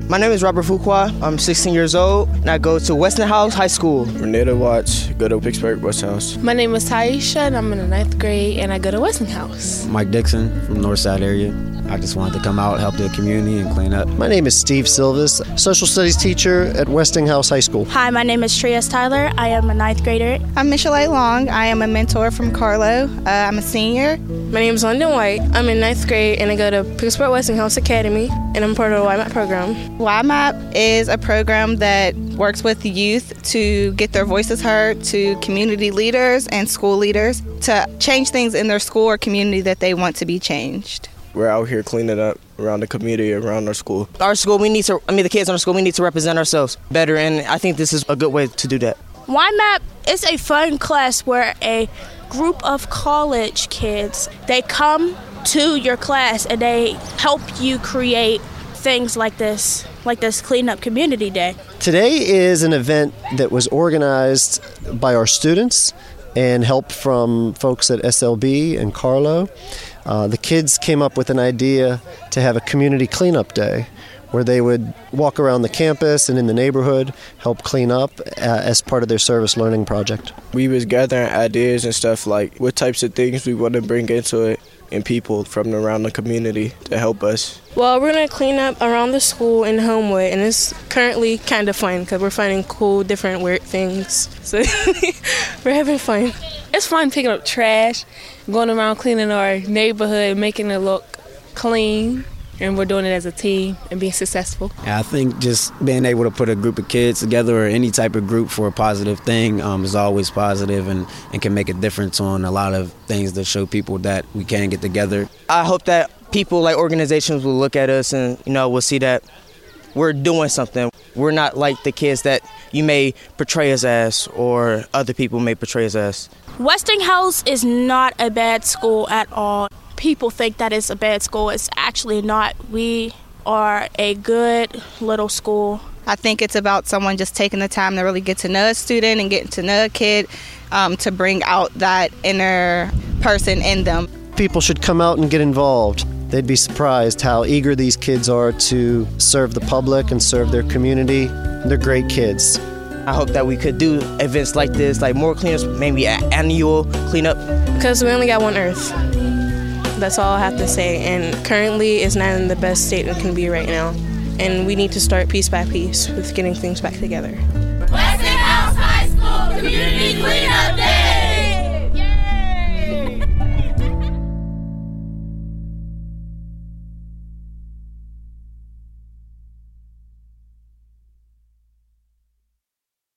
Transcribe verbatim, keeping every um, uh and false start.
My name is Robert Fuqua. I'm sixteen years old, and I go to Westinghouse High School. Renata Watts, go to Pittsburgh Westinghouse. My name is Taisha, and I'm in the ninth grade, and I go to Westinghouse. Mike Dixon from Northside area. I just wanted to come out, help the community, and clean up. My name is Steve Silvis, social studies teacher at Westinghouse High School. Hi, my name is Trias Tyler. I am a ninth grader. I'm Michelle Long. I am a mentor from Carlo. Uh, I'm a senior. My name is London White. I'm in ninth grade, and I go to Pittsburgh Westinghouse Academy, and I'm part of the Y MAP program. Y MAP is a program that works with youth to get their voices heard, to community leaders and school leaders to change things in their school or community that they want to be changed. We're out here cleaning up around the community, around our school. Our school, we need to, I mean, the kids in our school, we need to represent ourselves better, and I think this is a good way to do that. Y MAP is a fun class where a group of college kids, they come to your class and they help you create things like this, like this Cleanup Community Day. Today is an event that was organized by our students and help from folks at S L B and Carlo. Uh, the kids came up with an idea to have a community cleanup day where they would walk around the campus and in the neighborhood, help clean up uh, as part of their service learning project. We was gathering ideas and stuff like what types of things we want to bring into it and people from around the community to help us. Well, we're going to clean up around the school in Homewood, and it's currently kind of fun because we're finding cool, different, weird things. So we're having fun. It's fun picking up trash, going around cleaning our neighborhood, making it look clean, and we're doing it as a team and being successful. Yeah, I think just being able to put a group of kids together or any type of group for a positive thing um, is always positive and, and can make a difference on a lot of things that show people that we can get together. I hope that people like organizations will look at us and, you know, will see that we're doing something. We're not like the kids that you may portray us as or other people may portray us as. Westinghouse is not a bad school at all. People think that it's a bad school. It's actually not. We are a good little school. I think it's about someone just taking the time to really get to know a student and getting to know a kid um, to bring out that inner person in them. People should come out and get involved. They'd be surprised how eager these kids are to serve the public and serve their community. They're great kids. I hope that we could do events like this, like more cleanups, maybe an annual cleanup. Because we only got one Earth. That's all I have to say. And currently, it's not in the best state it can be right now. And we need to start piece by piece with getting things back together. Westinghouse High School Community Cleanup Day!